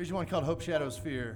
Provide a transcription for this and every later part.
Here's one called Hope Shadows Fear.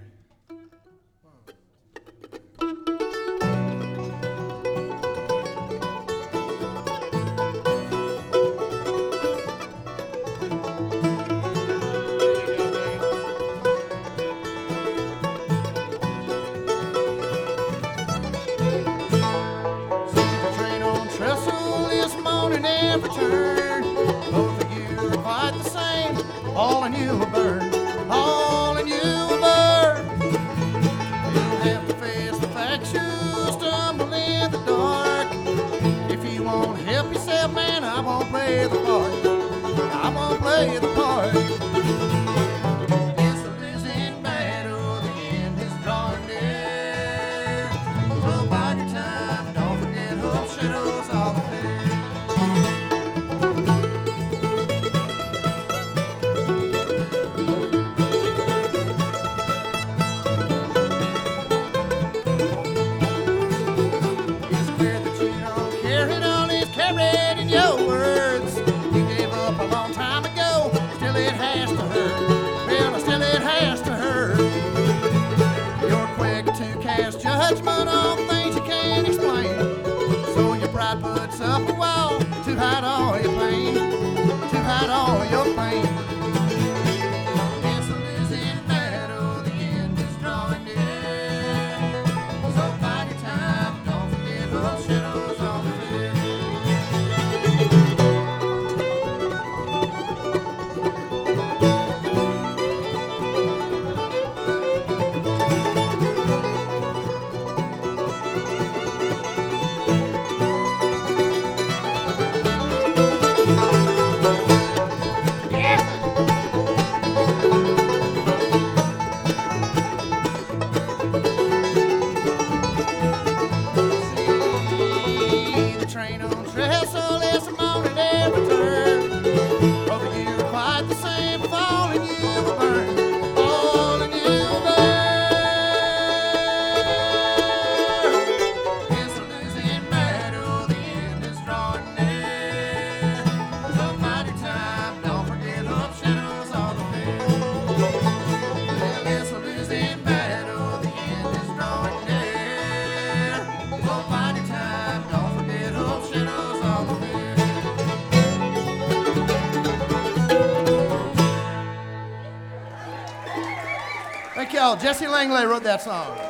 Every turn, both of you are quite the same. All in you will burn, all in you will burn. You'll have to face the facts, you'll stumble in the dark. If you won't help yourself, man, I won't play the part. I won't play the part. It's a losing battle, the end is drawing near. Well, bide your time, don't forget hope shadows all the fear. Carried in your words, you gave up a long time ago. Still it has to hurt. Well, still it has to hurt. You're quick to cast judgment on things you can't explain. So your pride puts up a wall to hide all your pain, to hide all your pain. It's a losing battle, the end is drawing near. So find your time, don't forget those shadows on the fear. Train on trestle, it's a moaning every turn. Both of you are quite the same, with all in you will burn, all in you will burn. It's a losing battle, the end is drawing near. So find your time, don't forget hope shadows on the fear. Well, it's a losing battle, the end is drawing near. So find your time, don't forget hope shadows on the fear. Thank y'all. Jesse Langley wrote that song.